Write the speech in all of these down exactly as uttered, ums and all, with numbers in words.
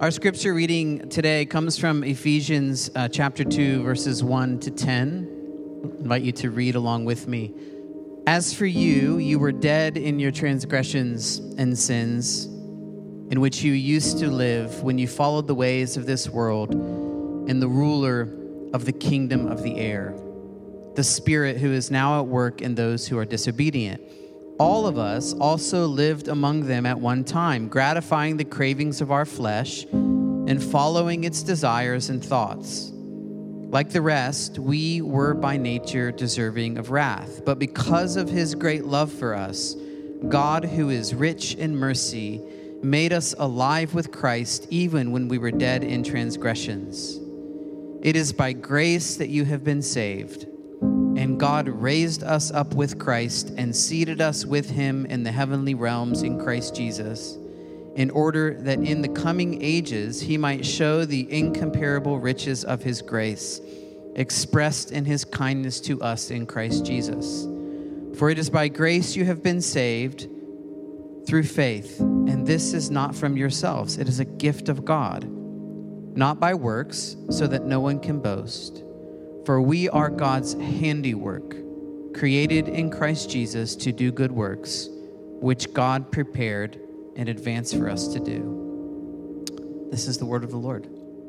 Our scripture reading today comes from Ephesians uh, chapter two, verses one to ten. I invite you to read along with me. As for you, you were dead in your transgressions and sins, in which you used to live when you followed the ways of this world and the ruler of the kingdom of the air, the spirit who is now at work in those who are disobedient. All of us also lived among them at one time, gratifying the cravings of our flesh and following its desires and thoughts. Like the rest, we were by nature deserving of wrath. But because of his great love for us, God, who is rich in mercy, made us alive with Christ even when we were dead in transgressions. It is by grace that you have been saved. And God raised us up with Christ and seated us with him in the heavenly realms in Christ Jesus, in order that in the coming ages he might show the incomparable riches of his grace, expressed in his kindness to us in Christ Jesus. For it is by grace you have been saved through faith, and this is not from yourselves. It is a gift of God, not by works, so that no one can boast. For we are God's handiwork, created in Christ Jesus to do good works, which God prepared in advance for us to do. This is the word of the Lord.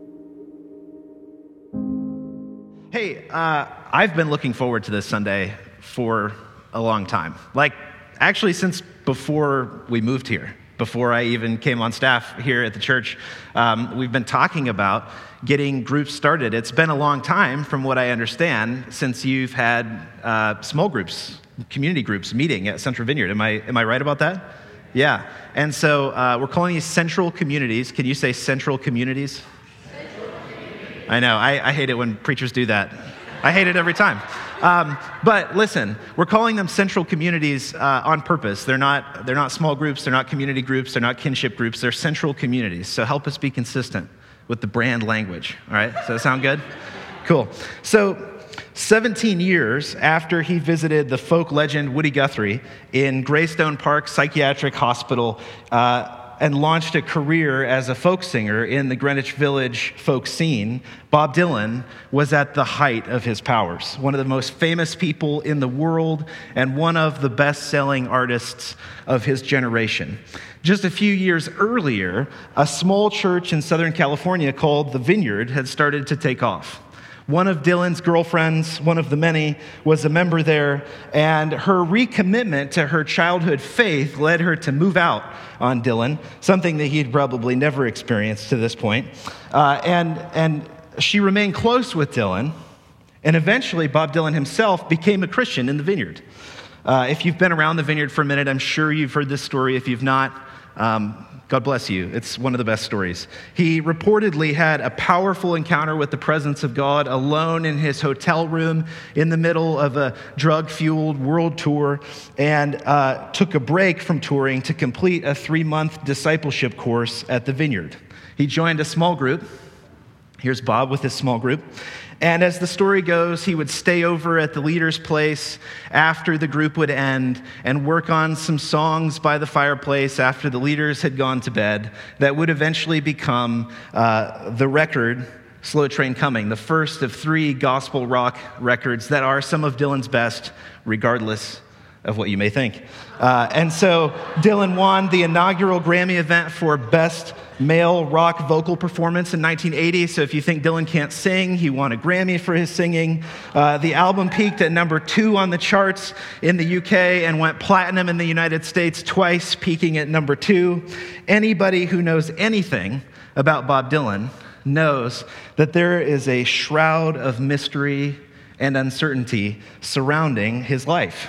Hey, uh, I've been looking forward to this Sunday for a long time. Like, actually, since before we moved here, before I even came on staff here at the church, um, we've been talking about getting groups started. It's been a long time, from what I understand, since you've had uh, small groups, community groups meeting at Central Vineyard. Am I am I right about that? Yeah. And so uh, we're calling these central communities. Can you say central communities? Central communities. I know. I, I hate it when preachers do that. I hate it every time. Um, but listen, we're calling them central communities uh, on purpose. They're not, they're not small groups, they're not community groups, they're not kinship groups, they're central communities. So help us be consistent with the brand language, all right? Does that sound good? Cool. So seventeen years after he visited the folk legend Woody Guthrie in Greystone Park Psychiatric Hospital, uh, and launched a career as a folk singer in the Greenwich Village folk scene, Bob Dylan was at the height of his powers, one of the most famous people in the world and one of the best-selling artists of his generation. Just a few years earlier, a small church in Southern California called The Vineyard had started to take off. One of Dylan's girlfriends, one of the many, was a member there, and her recommitment to her childhood faith led her to move out on Dylan, something that he'd probably never experienced to this point. Uh, and, and she remained close with Dylan, and eventually Bob Dylan himself became a Christian in the Vineyard. Uh, if you've been around the Vineyard for a minute, I'm sure you've heard this story. If you've not, um, God bless you. It's one of the best stories. He reportedly had a powerful encounter with the presence of God alone in his hotel room in the middle of a drug-fueled world tour, and uh, took a break from touring to complete a three-month discipleship course at the Vineyard. He joined a small group. Here's Bob with his small group. And as the story goes, he would stay over at the leader's place after the group would end and work on some songs by the fireplace after the leaders had gone to bed that would eventually become uh, the record, Slow Train Coming, the first of three gospel rock records that are some of Dylan's best, regardless of what you may think. Uh, and so Dylan won the inaugural Grammy event for Best Male Rock Vocal Performance in nineteen eighty. So if you think Dylan can't sing, he won a Grammy for his singing. Uh, the album peaked at number two on the charts in the U K and went platinum in the United States twice, peaking at number two. Anybody who knows anything about Bob Dylan knows that there is a shroud of mystery and uncertainty surrounding his life.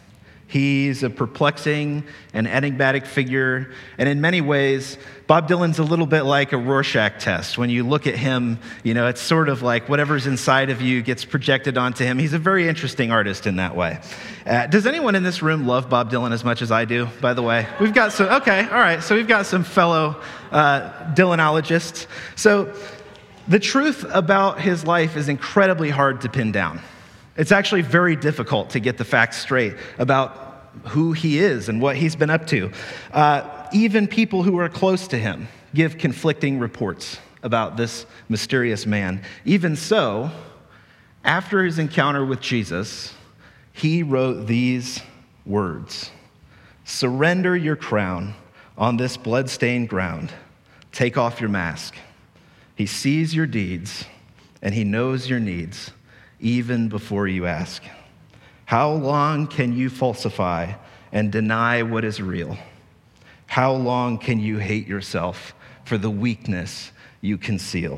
He's a perplexing and enigmatic figure, and in many ways, Bob Dylan's a little bit like a Rorschach test. When you look at him, you know, it's sort of like whatever's inside of you gets projected onto him. He's a very interesting artist in that way. Uh, does anyone in this room love Bob Dylan as much as I do, by the way? We've got some, okay, all right, so we've got some fellow uh, Dylanologists. So the truth about his life is incredibly hard to pin down. It's actually very difficult to get the facts straight about who he is and what he's been up to. Uh, even people who are close to him give conflicting reports about this mysterious man. Even so, after his encounter with Jesus, he wrote these words: "Surrender your crown on this blood-stained ground. Take off your mask. He sees your deeds, and he knows your needs, even before you ask. How long can you falsify and deny what is real? How long can you hate yourself for the weakness you conceal?"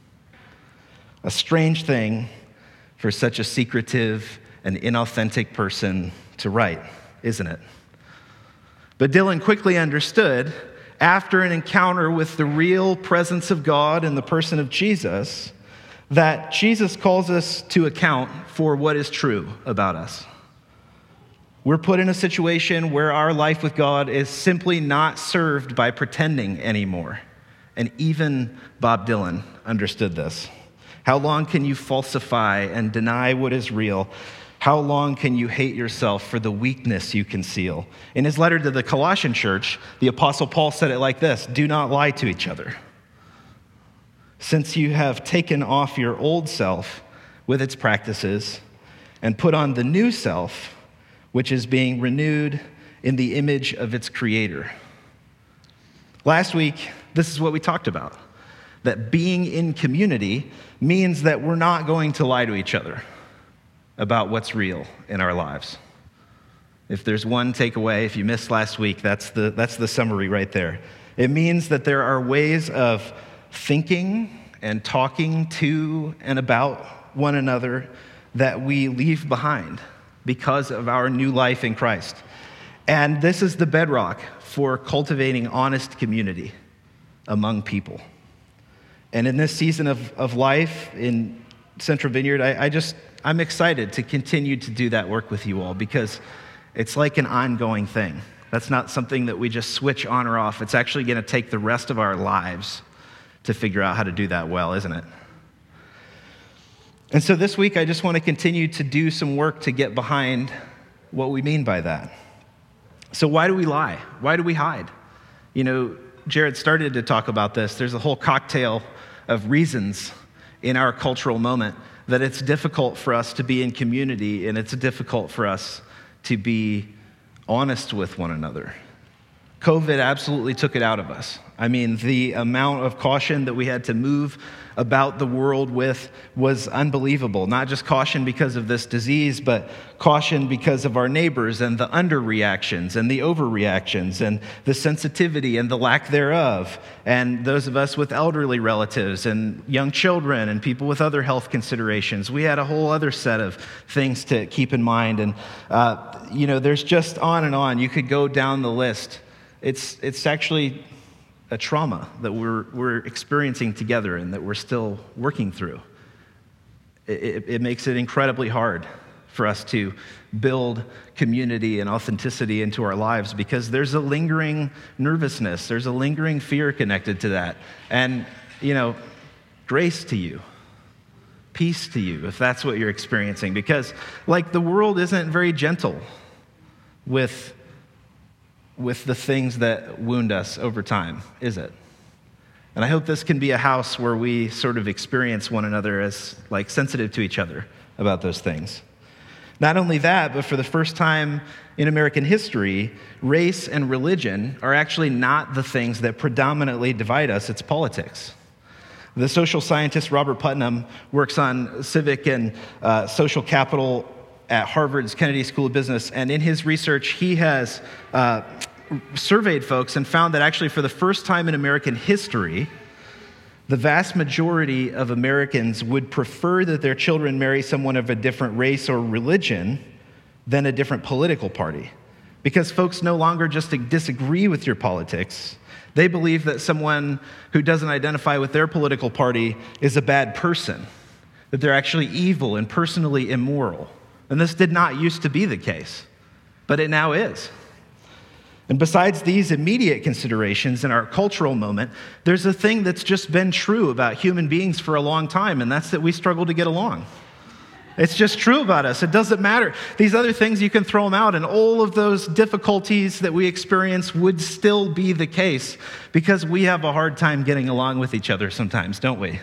A strange thing for such a secretive and inauthentic person to write, isn't it? But Dylan quickly understood, after an encounter with the real presence of God in the person of Jesus, that Jesus calls us to account for what is true about us. We're put in a situation where our life with God is simply not served by pretending anymore. And even Bob Dylan understood this. How long can you falsify and deny what is real? How long can you hate yourself for the weakness you conceal? In his letter to the Colossian church, the Apostle Paul said it like this: "Do not lie to each other. Since you have taken off your old self with its practices and put on the new self, which is being renewed in the image of its creator." Last week, this is what we talked about, that being in community means that we're not going to lie to each other about what's real in our lives. If there's one takeaway, if you missed last week, that's the, that's the summary right there. It means that there are ways of thinking and talking to and about one another that we leave behind because of our new life in Christ. And this is the bedrock for cultivating honest community among people. And in this season of, of life in Central Vineyard, I, I just, I'm excited to continue to do that work with you all, because it's like an ongoing thing. That's not something that we just switch on or off. It's actually going to take the rest of our lives to figure out how to do that well, isn't it? And so this week, I just want to continue to do some work to get behind what we mean by that. So why do we lie? Why do we hide? You know, Jared started to talk about this. There's a whole cocktail of reasons in our cultural moment that it's difficult for us to be in community, and it's difficult for us to be honest with one another. COVID absolutely took it out of us. I mean, the amount of caution that we had to move about the world with was unbelievable. Not just caution because of this disease, but caution because of our neighbors and the underreactions and the overreactions and the sensitivity and the lack thereof. And those of us with elderly relatives and young children and people with other health considerations, we had a whole other set of things to keep in mind. And, uh, you know, there's just on and on. You could go down the list. It's it's actually a trauma that we're we're experiencing together and that we're still working through. It, it, it makes it incredibly hard for us to build community and authenticity into our lives, because there's a lingering nervousness, there's a lingering fear connected to that. And, you know, grace to you, peace to you, if that's what you're experiencing, because, like, the world isn't very gentle with with the things that wound us over time, is it? And I hope this can be a house where we sort of experience one another as, like, sensitive to each other about those things. Not only that, but for the first time in American history, race and religion are actually not the things that predominantly divide us, it's politics. The social scientist Robert Putnam works on civic and uh, social capital at Harvard's Kennedy School of Business, and in his research, he has uh, surveyed folks and found that actually for the first time in American history, the vast majority of Americans would prefer that their children marry someone of a different race or religion than a different political party. Because folks no longer just disagree with your politics, they believe that someone who doesn't identify with their political party is a bad person, that they're actually evil and personally immoral. And this did not used to be the case, but it now is. And besides these immediate considerations in our cultural moment, there's a thing that's just been true about human beings for a long time, and that's that we struggle to get along. It's just true about us. It doesn't matter. These other things, you can throw them out, and all of those difficulties that we experience would still be the case because we have a hard time getting along with each other sometimes, don't we?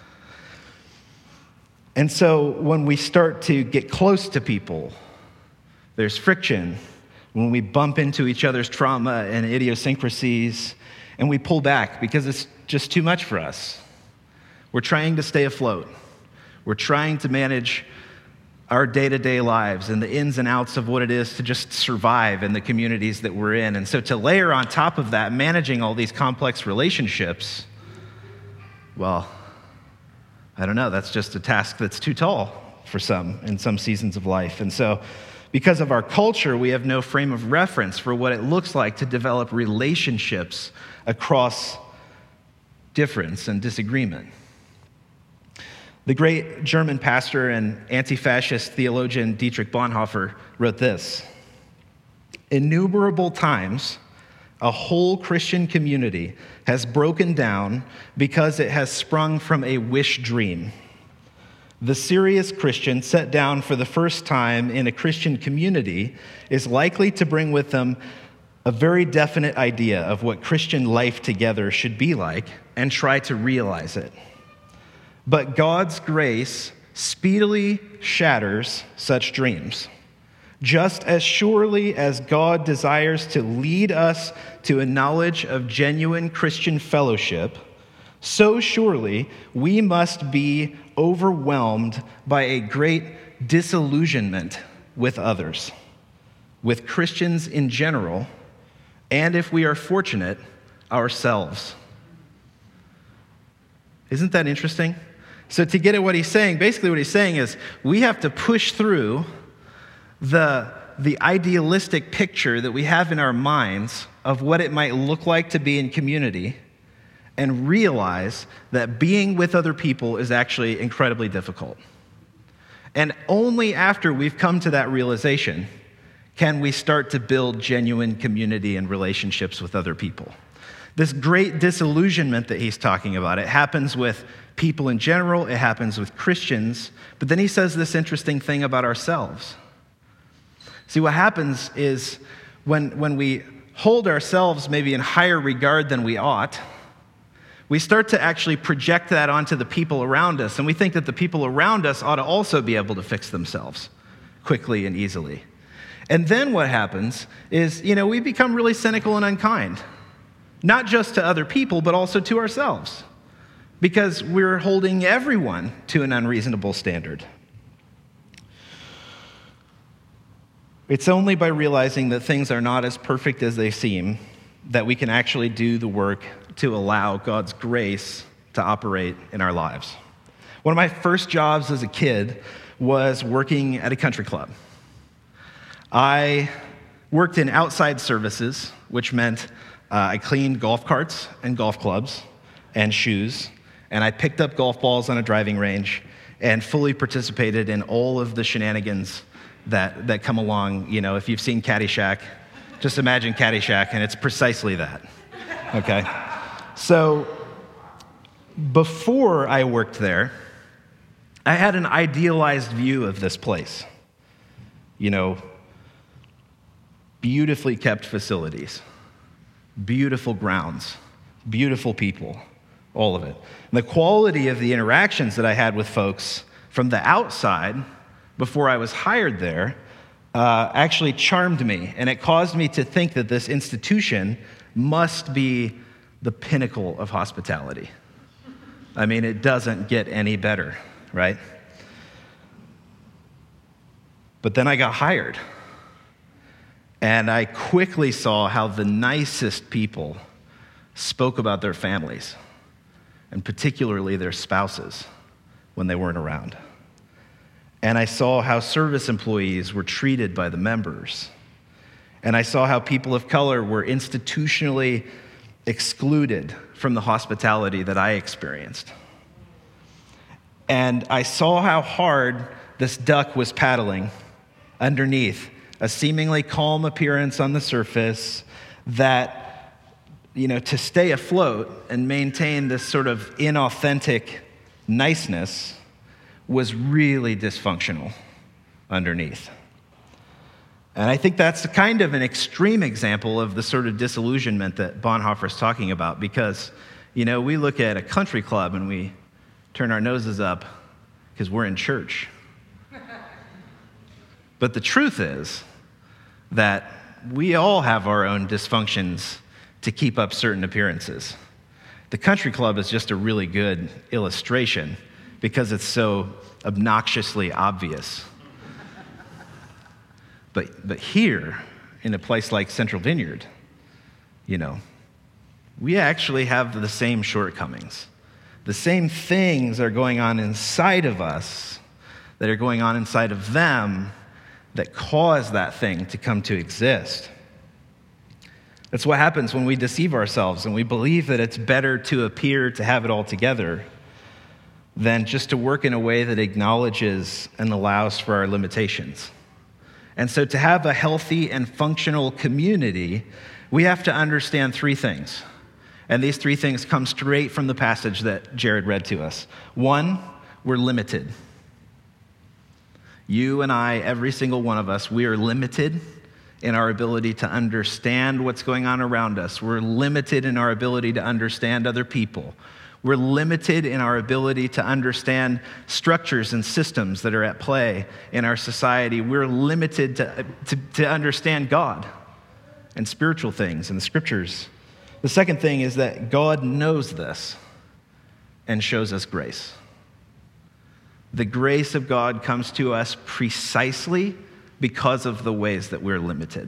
And so when we start to get close to people, there's friction. When we bump into each other's trauma and idiosyncrasies, and we pull back because it's just too much for us. We're trying to stay afloat. We're trying to manage our day-to-day lives and the ins and outs of what it is to just survive in the communities that we're in. And so to layer on top of that, managing all these complex relationships, well, I don't know, that's just a task that's too tall for some in some seasons of life. And so because of our culture, we have no frame of reference for what it looks like to develop relationships across difference and disagreement. The great German pastor and anti-fascist theologian Dietrich Bonhoeffer wrote this: "Innumerable times, a whole Christian community has broken down because it has sprung from a wish dream. The serious Christian set down for the first time in a Christian community is likely to bring with them a very definite idea of what Christian life together should be like and try to realize it. But God's grace speedily shatters such dreams. Just as surely as God desires to lead us to a knowledge of genuine Christian fellowship, so surely we must be overwhelmed by a great disillusionment with others, with Christians in general, and if we are fortunate, ourselves." Isn't that interesting? So to get at what he's saying, basically what he's saying is we have to push through the, the idealistic picture that we have in our minds of what it might look like to be in community and realize that being with other people is actually incredibly difficult. And only after we've come to that realization can we start to build genuine community and relationships with other people. This great disillusionment that he's talking about, it happens with people in general, it happens with Christians, but then he says this interesting thing about ourselves. See, what happens is when, when we hold ourselves maybe in higher regard than we ought, we start to actually project that onto the people around us, and we think that the people around us ought to also be able to fix themselves quickly and easily. And then what happens is, you know, we become really cynical and unkind, not just to other people, but also to ourselves, because we're holding everyone to an unreasonable standard. It's only by realizing that things are not as perfect as they seem that we can actually do the work to allow God's grace to operate in our lives. One of my first jobs as a kid was working at a country club. I worked in outside services, which meant uh, I cleaned golf carts and golf clubs and shoes, and I picked up golf balls on a driving range and fully participated in all of the shenanigans that, that come along. You know, if you've seen Caddyshack, just imagine Caddyshack, and it's precisely that, okay? So before I worked there, I had an idealized view of this place. You know, beautifully kept facilities, beautiful grounds, beautiful people, all of it. And the quality of the interactions that I had with folks from the outside before I was hired there uh, actually charmed me, and it caused me to think that this institution must be the pinnacle of hospitality. I mean, it doesn't get any better, right? But then I got hired, and I quickly saw how the nicest people spoke about their families, and particularly their spouses, when they weren't around. And I saw how service employees were treated by the members. And I saw how people of color were institutionally excluded from the hospitality that I experienced. And I saw how hard this duck was paddling underneath a seemingly calm appearance on the surface that, you know, to stay afloat and maintain this sort of inauthentic niceness was really dysfunctional underneath. And I think that's kind of an extreme example of the sort of disillusionment that Bonhoeffer's talking about, because, you know, we look at a country club and we turn our noses up because we're in church. But the truth is that we all have our own dysfunctions to keep up certain appearances. The country club is just a really good illustration because it's so obnoxiously obvious. But, but here, in a place like Central Vineyard, you know, we actually have the same shortcomings. The same things are going on inside of us that are going on inside of them that cause that thing to come to exist. That's what happens when we deceive ourselves and we believe that it's better to appear to have it all together than just to work in a way that acknowledges and allows for our limitations. And so to have a healthy and functional community, we have to understand three things. And these three things come straight from the passage that Jared read to us. One, we're limited. You and I, every single one of us, we are limited in our ability to understand what's going on around us. We're limited in our ability to understand other people. We're limited in our ability to understand structures and systems that are at play in our society. We're limited to, to, to understand God and spiritual things and the scriptures. The second thing is that God knows this and shows us grace. The grace of God comes to us precisely because of the ways that we're limited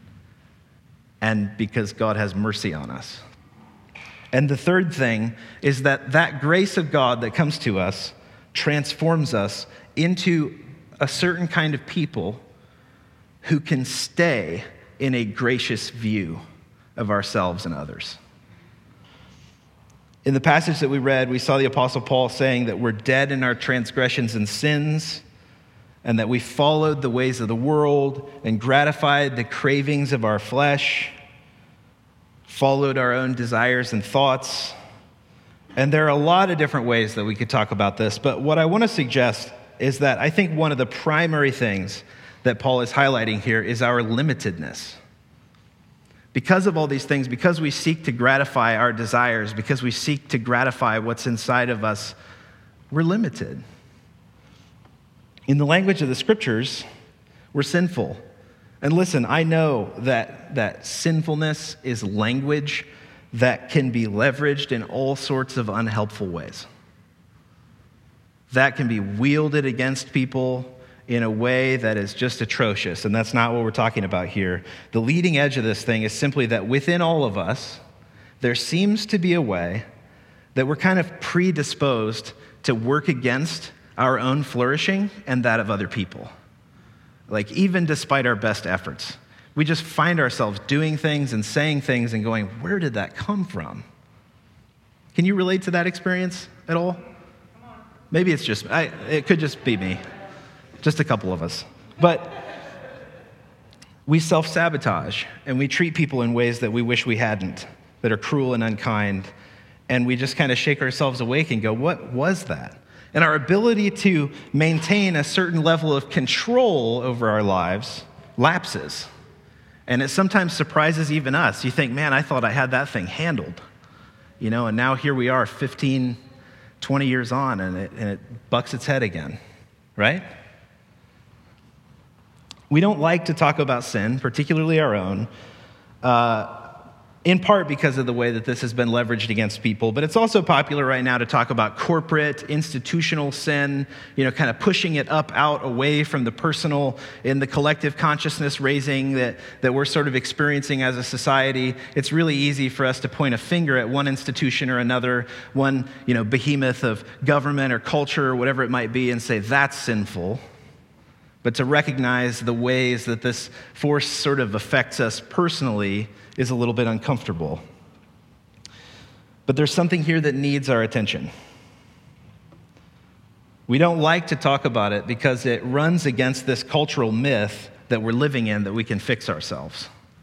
and because God has mercy on us. And the third thing is that that grace of God that comes to us transforms us into a certain kind of people who can stay in a gracious view of ourselves and others. In the passage that we read, we saw the Apostle Paul saying that we're dead in our transgressions and sins, and that we followed the ways of the world and gratified the cravings of our flesh, followed our own desires and thoughts. And there are a lot of different ways that we could talk about this, but what I want to suggest is that I think one of the primary things that Paul is highlighting here is our limitedness. Because of all these things, because we seek to gratify our desires, because we seek to gratify what's inside of us, we're limited. In the language of the scriptures, we're sinful. And listen, I know that, that sinfulness is language that can be leveraged in all sorts of unhelpful ways. That can be wielded against people in a way that is just atrocious, and that's not what we're talking about here. The leading edge of this thing is simply that within all of us, there seems to be a way that we're kind of predisposed to work against our own flourishing and that of other people. Like, even despite our best efforts, we just find ourselves doing things and saying things and going, where did that come from? Can you relate to that experience at all? Maybe it's just, I, it could just be me. Just a couple of us. But we self-sabotage and we treat people in ways that we wish we hadn't, that are cruel and unkind. And we just kind of shake ourselves awake and go, what was that? And our ability to maintain a certain level of control over our lives lapses. And it sometimes surprises even us. You think, man, I thought I had that thing handled. You know, and now here we are fifteen, twenty years on, and it, and it bucks its head again, right? We don't like to talk about sin, particularly our own, uh, in part because of the way that this has been leveraged against people, but it's also popular right now to talk about corporate, institutional sin, you know, kind of pushing it up, out, away from the personal in the collective consciousness raising that, that we're sort of experiencing as a society. It's really easy for us to point a finger at one institution or another, one, you know, behemoth of government or culture or whatever it might be, and say, that's sinful. But to recognize the ways that this force sort of affects us personally is a little bit uncomfortable. But there's something here that needs our attention. We don't like to talk about it because it runs against this cultural myth that we're living in that we can fix ourselves.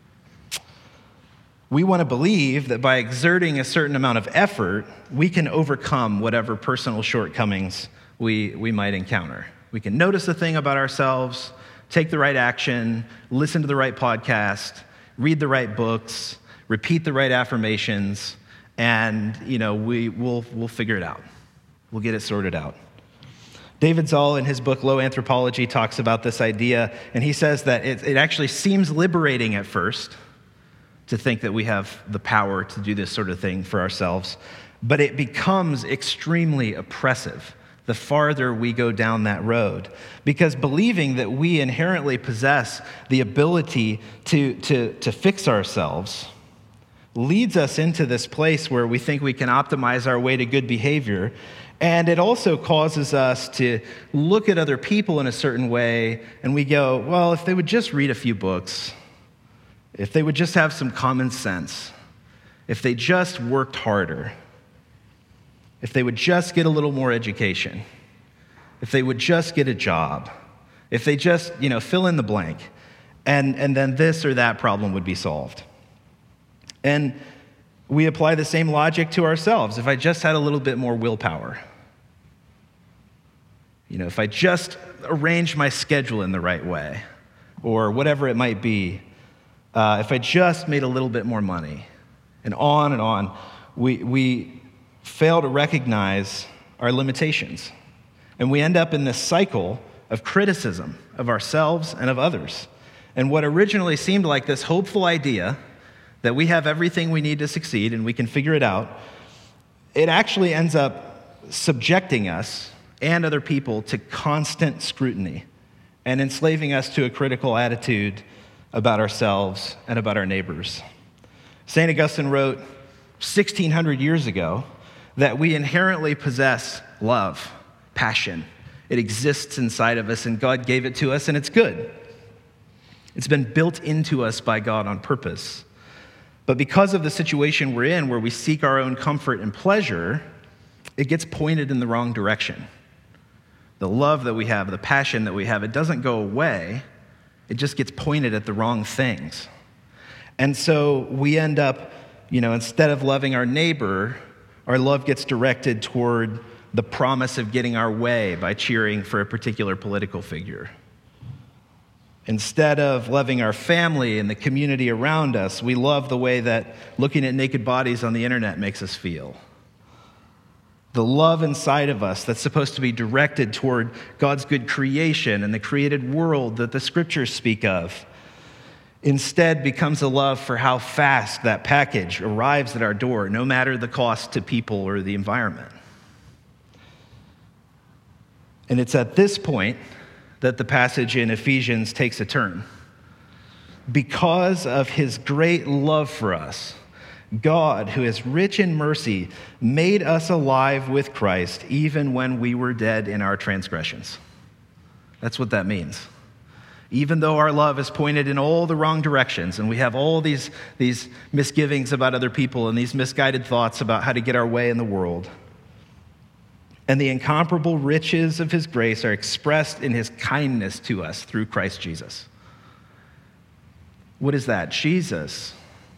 We want to believe that by exerting a certain amount of effort, we can overcome whatever personal shortcomings we, we might encounter. We can notice a thing about ourselves, take the right action, listen to the right podcast, read the right books, repeat the right affirmations, and you know, we, we'll, we'll figure it out. We'll get it sorted out. David Zoll, in his book, Low Anthropology, talks about this idea, and he says that it, it actually seems liberating at first to think that we have the power to do this sort of thing for ourselves, but it becomes extremely oppressive the farther we go down that road, because believing that we inherently possess the ability to, to, to fix ourselves leads us into this place where we think we can optimize our way to good behavior. And it also causes us to look at other people in a certain way, and we go, well, if they would just read a few books, if they would just have some common sense, if they just worked harder, if they would just get a little more education, if they would just get a job, if they just, you know, fill in the blank, and, and then this or that problem would be solved. And we apply the same logic to ourselves. If I just had a little bit more willpower, you know, if I just arranged my schedule in the right way, or whatever it might be, uh, if I just made a little bit more money, and on and on, we we fail to recognize our limitations. And we end up in this cycle of criticism of ourselves and of others. And what originally seemed like this hopeful idea that we have everything we need to succeed and we can figure it out, it actually ends up subjecting us and other people to constant scrutiny and enslaving us to a critical attitude about ourselves and about our neighbors. Saint Augustine wrote sixteen hundred years ago that we inherently possess love, passion. It exists inside of us, and God gave it to us, and it's good. It's been built into us by God on purpose. But because of the situation we're in, where we seek our own comfort and pleasure, it gets pointed in the wrong direction. The love that we have, the passion that we have, it doesn't go away. It just gets pointed at the wrong things. And so we end up, you know, instead of loving our neighbor, our love gets directed toward the promise of getting our way by cheering for a particular political figure. Instead of loving our family and the community around us, we love the way that looking at naked bodies on the internet makes us feel. The love inside of us that's supposed to be directed toward God's good creation and the created world that the scriptures speak of, instead becomes a love for how fast that package arrives at our door, no matter the cost to people or the environment. And it's at this point that the passage in Ephesians takes a turn. Because of his great love for us, God, who is rich in mercy, made us alive with Christ even when we were dead in our transgressions. That's what that means. Even though our love is pointed in all the wrong directions, and we have all these, these misgivings about other people and these misguided thoughts about how to get our way in the world, and the incomparable riches of his grace are expressed in his kindness to us through Christ Jesus. What is that? Jesus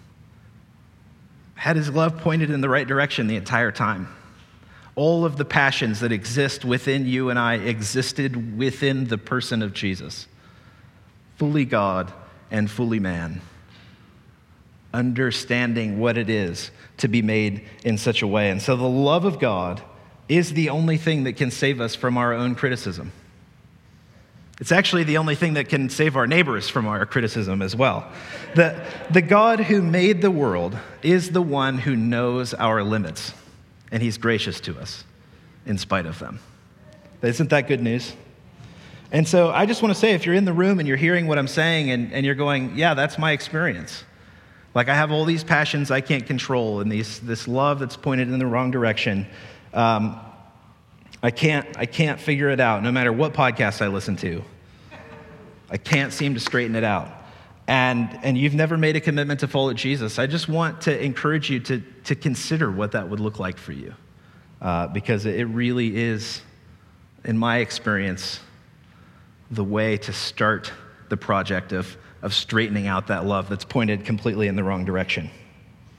had his love pointed in the right direction the entire time. All of the passions that exist within you and I existed within the person of Jesus. Fully God and fully man. Understanding what it is to be made in such a way. And so the love of God is the only thing that can save us from our own criticism. It's actually the only thing that can save our neighbors from our criticism as well. The, the God who made the world is the one who knows our limits, and he's gracious to us in spite of them. Isn't that good news? And so I just want to say, if you're in the room and you're hearing what I'm saying and, and you're going, yeah, that's my experience. Like I have all these passions I can't control and these, this love that's pointed in the wrong direction. Um, I can't, I can't figure it out no matter what podcast I listen to. I can't seem to straighten it out. And, and you've never made a commitment to follow Jesus. I just want to encourage you to, to consider what that would look like for you. Uh, because it really is, in my experience, the way to start the project of, of straightening out that love that's pointed completely in the wrong direction.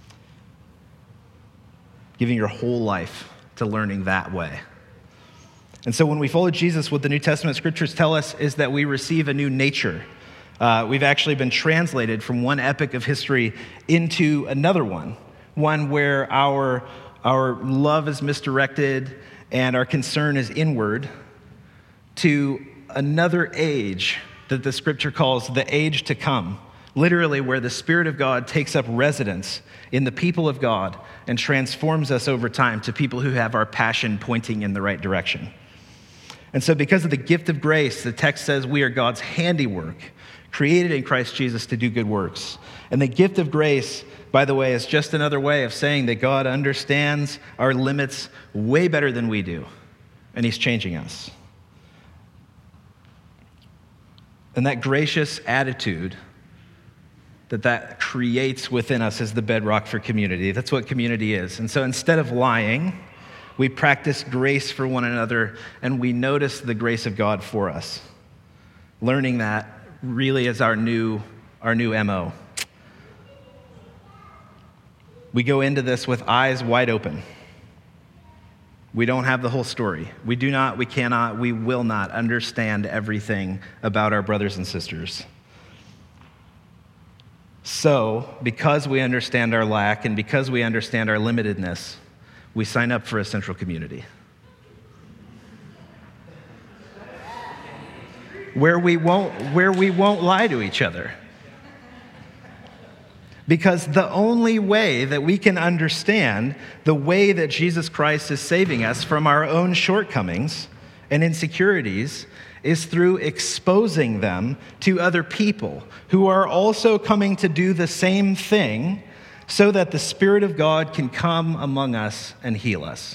Giving your whole life to learning that way. And so when we follow Jesus, what the New Testament scriptures tell us is that we receive a new nature. Uh, we've actually been translated from one epoch of history into another one, one where our, our love is misdirected and our concern is inward, to another age that the scripture calls the age to come, literally where the Spirit of God takes up residence in the people of God and transforms us over time to people who have our passion pointing in the right direction. And so because of the gift of grace, the text says we are God's handiwork, created in Christ Jesus to do good works. And the gift of grace, by the way, is just another way of saying that God understands our limits way better than we do, and he's changing us. And that gracious attitude that that creates within us is the bedrock for community. That's what community is. And so instead of lying, we practice grace for one another, and we notice the grace of God for us. Learning that really is our new, our new M O. We go into this with eyes wide open. We don't have the whole story. We do not, we cannot, we will not understand everything about our brothers and sisters. So, because we understand our lack and because we understand our limitedness, we sign up for a central community. Where we won't, where we won't lie to each other. Because the only way that we can understand the way that Jesus Christ is saving us from our own shortcomings and insecurities is through exposing them to other people who are also coming to do the same thing so that the Spirit of God can come among us and heal us.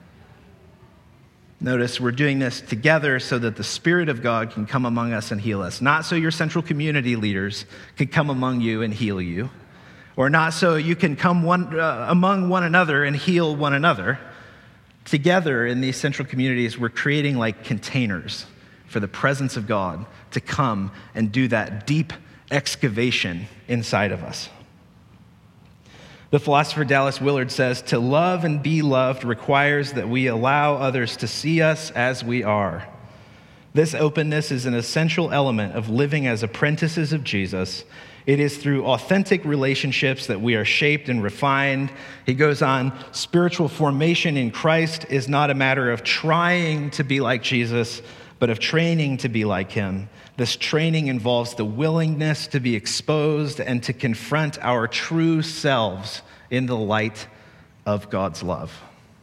Notice we're doing this together so that the Spirit of God can come among us and heal us. Not so your central community leaders can come among you and heal you. Or not so you can come one, uh, among one another and heal one another. Together in these central communities, we're creating like containers for the presence of God to come and do that deep excavation inside of us. The philosopher Dallas Willard says, "To love and be loved requires that we allow others to see us as we are. This openness is an essential element of living as apprentices of Jesus. It is through authentic relationships that we are shaped and refined." He goes on, "Spiritual formation in Christ is not a matter of trying to be like Jesus, but of training to be like him. This training involves the willingness to be exposed and to confront our true selves in the light of God's love."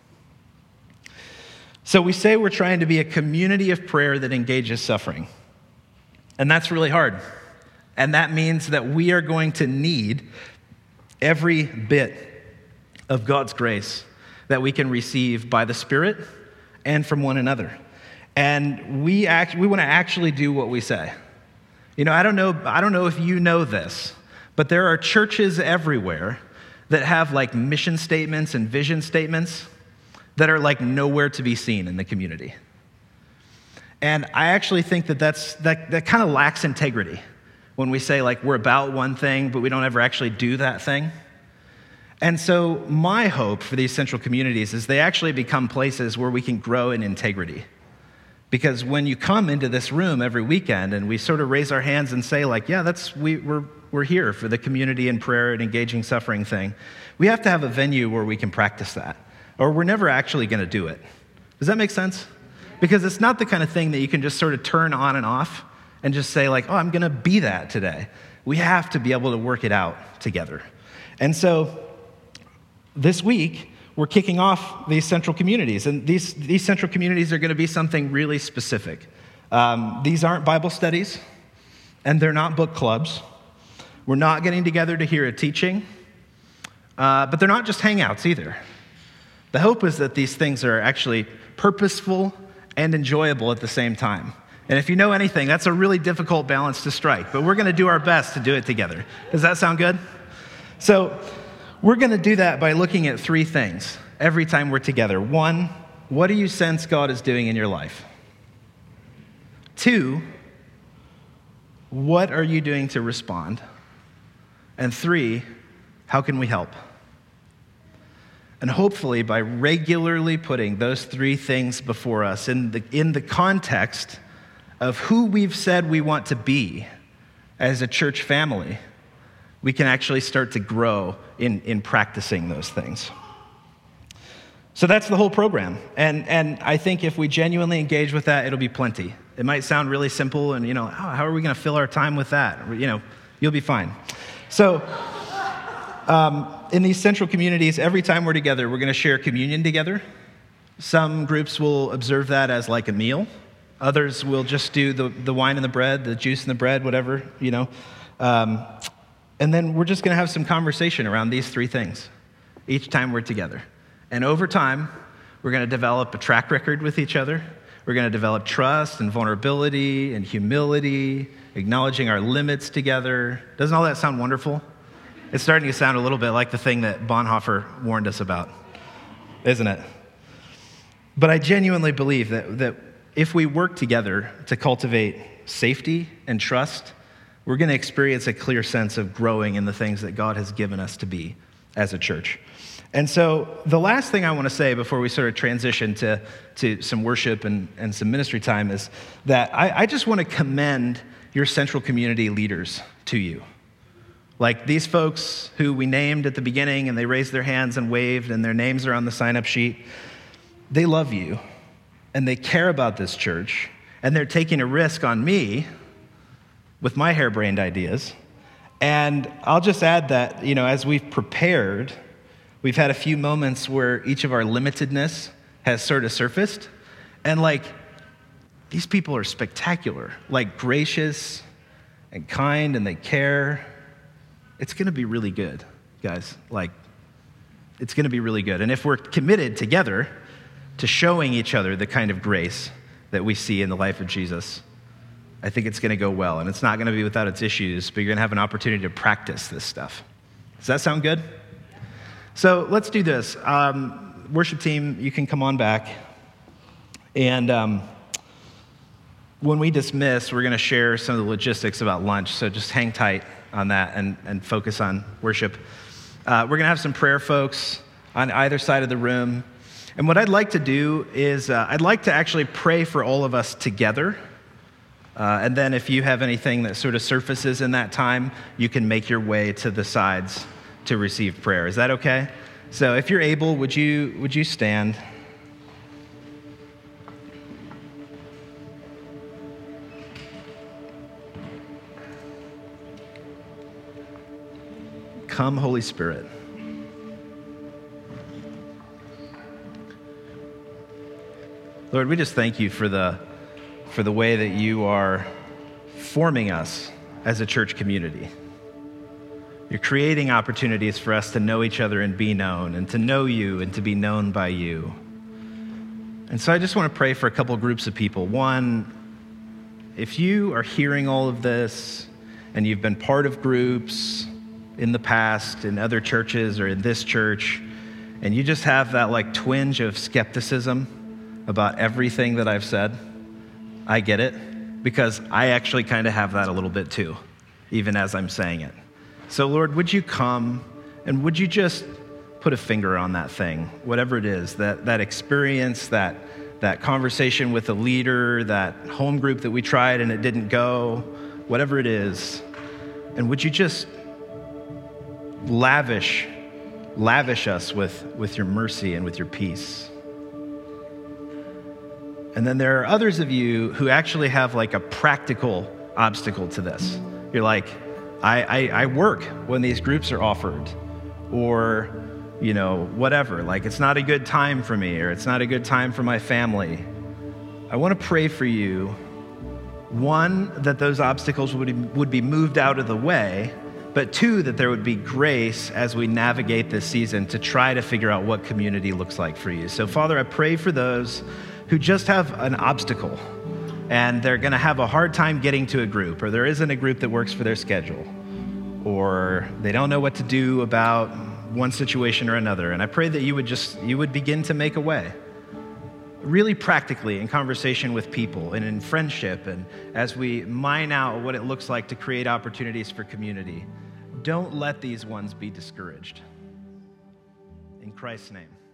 So we say we're trying to be a community of prayer that engages suffering. And that's really hard. And that means that we are going to need every bit of God's grace that we can receive by the Spirit and from one another. And we act, we want to actually do what we say. You know, I don't know, I don't know if you know this, but there are churches everywhere that have like mission statements and vision statements that are like nowhere to be seen in the community. And I actually think that that's, that, that kind of lacks integrity when we say like we're about one thing, but we don't ever actually do that thing. And so my hope for these central communities is they actually become places where we can grow in integrity. Because when you come into this room every weekend and we sort of raise our hands and say like, yeah, that's we, we're, we're here for the community and prayer and engaging suffering thing, we have to have a venue where we can practice that, or we're never actually going to do it. Does that make sense? Because it's not the kind of thing that you can just sort of turn on and off and just say like, oh, I'm going to be that today. We have to be able to work it out together. And so this week, we're kicking off these central communities. And these, these central communities are going to be something really specific. Um, these aren't Bible studies, and they're not book clubs. We're not getting together to hear a teaching, uh, but they're not just hangouts either. The hope is that these things are actually purposeful and enjoyable at the same time. And if you know anything, that's a really difficult balance to strike, but we're going to do our best to do it together. Does that sound good? So we're going to do that by looking at three things every time we're together. One, what do you sense God is doing in your life? Two, what are you doing to respond? And three, how can we help? And hopefully, by regularly putting those three things before us in the, in the context of who we've said we want to be as a church family, we can actually start to grow in, in practicing those things. So that's the whole program. And, and I think if we genuinely engage with that, it'll be plenty. It might sound really simple and, you know, how, how are we going to fill our time with that? You know, you'll be fine. So um, in these central communities, every time we're together, we're going to share communion together. Some groups will observe that as like a meal. Others will just do the, the wine and the bread, the juice and the bread, whatever, you know. Um, and then we're just going to have some conversation around these three things each time we're together. And over time, we're going to develop a track record with each other. We're going to develop trust and vulnerability and humility, acknowledging our limits together. Doesn't all that sound wonderful? It's starting to sound a little bit like the thing that Bonhoeffer warned us about, isn't it? But I genuinely believe that, that if we work together to cultivate safety and trust, we're going to experience a clear sense of growing in the things that God has given us to be as a church. And so the last thing I want to say before we sort of transition to, to some worship and, and some ministry time is that I, I just want to commend your central community leaders to you. Like these folks who we named at the beginning and they raised their hands and waved and their names are on the sign-up sheet, they love you and they care about this church and they're taking a risk on me with my harebrained ideas. And I'll just add that, you know, as we've prepared, we've had a few moments where each of our limitedness has sort of surfaced. And like, these people are spectacular, like gracious and kind, and they care. It's going to be really good, guys. Like, it's going to be really good. And if we're committed together to showing each other the kind of grace that we see in the life of Jesus, I think it's going to go well. And it's not going to be without its issues, but you're going to have an opportunity to practice this stuff. Does that sound good? So let's do this. Um, worship team, you can come on back. And um, when we dismiss, we're going to share some of the logistics about lunch. So just hang tight on that and, and focus on worship. Uh, we're going to have some prayer folks on either side of the room. And what I'd like to do is uh, I'd like to actually pray for all of us together. Uh, and then if you have anything that sort of surfaces in that time, you can make your way to the sides to receive prayer. Is that okay? So if you're able, would you would you stand? Come, Holy Spirit. Lord, we just thank you for the for the way that you are forming us as a church community. You're creating opportunities for us to know each other and be known, and to know you and to be known by you. And so I just want to pray for a couple groups of people. One, if you are hearing all of this and you've been part of groups in the past, in other churches or in this church, and you just have that like twinge of skepticism about everything that I've said, I get it, because I actually kind of have that a little bit too, even as I'm saying it. So Lord, would you come and would you just put a finger on that thing, whatever it is, that, that experience, that, that conversation with a leader, that home group that we tried and it didn't go, whatever it is. And would you just lavish, lavish us with, with your mercy and with your peace. And then there are others of you who actually have like a practical obstacle to this. You're like, I, I, I work when these groups are offered, or, you know, whatever. Like, it's not a good time for me, or it's not a good time for my family. I want to pray for you, one, that those obstacles would, would be moved out of the way, but two, that there would be grace as we navigate this season to try to figure out what community looks like for you. So, Father, I pray for those who just have an obstacle, and they're going to have a hard time getting to a group, or there isn't a group that works for their schedule, or they don't know what to do about one situation or another. And I pray that you would just, you would begin to make a way, really practically in conversation with people and in friendship, and as we mine out what it looks like to create opportunities for community. Don't let these ones be discouraged. In Christ's name.